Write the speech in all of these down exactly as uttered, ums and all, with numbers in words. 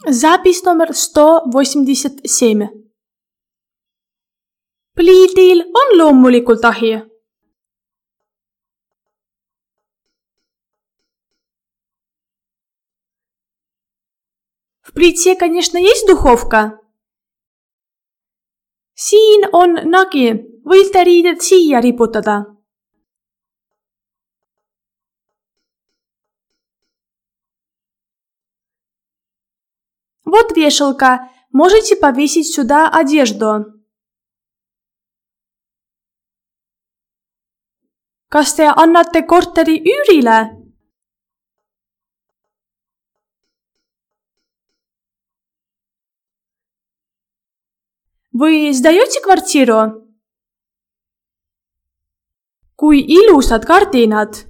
Запись номер сто восемьдесят семь. Pliidil on loomulikult ahi. В плите, конечно, есть духовка. Siin on nagi, võite riided siia riputada. Вот вешалка, можете повесить сюда одежду. Kas te annate korteri üürile? Вы сдаете квартиру? Kui ilusad kardinad!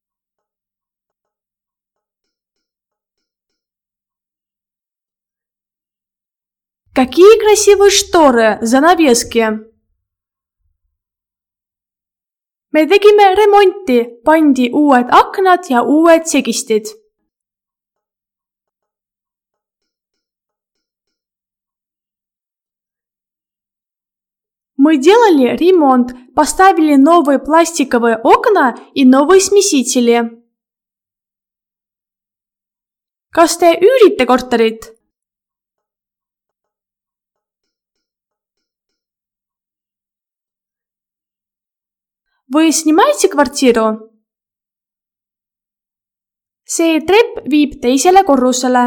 Какие красивые шторы, занавески! Me tegime remonti, pandi uued aknad ja uued segistid. Мы делали ремонт, поставили новые пластиковые окна и новые смесители. Kas te üürite korterit? Вы снимаете квартиру? See trepp viib teisele korrusele.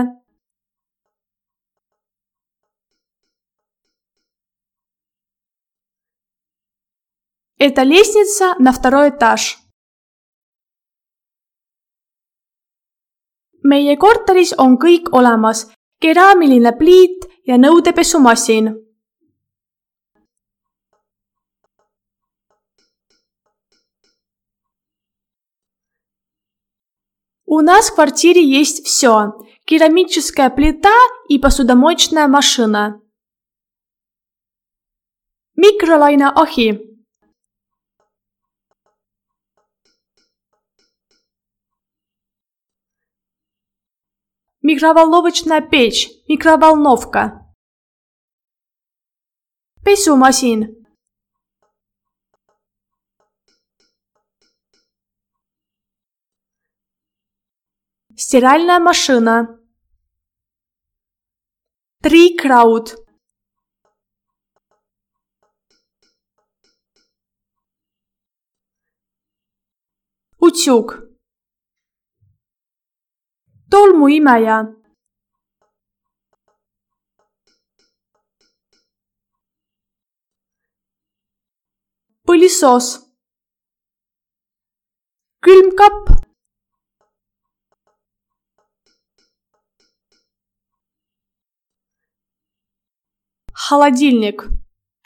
Это лестница на второй этаж. Meie korteris on kõik olemas, keraamiline pliit ja nõudepesumasin. У нас в квартире есть все. Керамическая плита и посудомоечная машина. Mikrolaineahi. Микроволновочная печь, микроволновка. Pesumasin. Стиральная машина. Triikraud. Utjuk. Tolmuimeja. Põlissoos. Külmkapp. Холодильник.